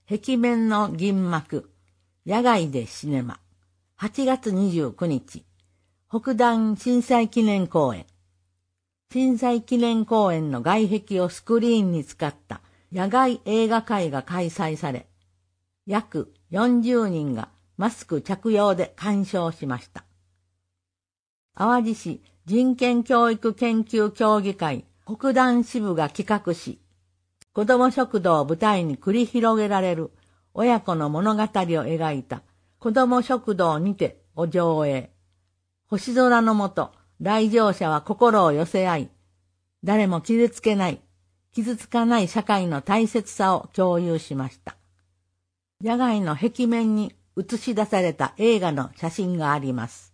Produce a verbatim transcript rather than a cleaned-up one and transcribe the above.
壁面の銀幕、野外でシネマ、はちがつにじゅうくにち、北段震災記念公園。震災記念公園の外壁をスクリーンに使った野外映画会が開催され、約よんじゅうにんがマスク着用で鑑賞しました。淡路市人権教育研究協議会北段支部が企画し、子ども食堂を舞台に繰り広げられる親子の物語を描いた子ども食堂にてを上映。星空の下、来場者は心を寄せ合い、誰も傷つけない、傷つかない社会の大切さを共有しました。野外の壁面に映し出された映画の写真があります。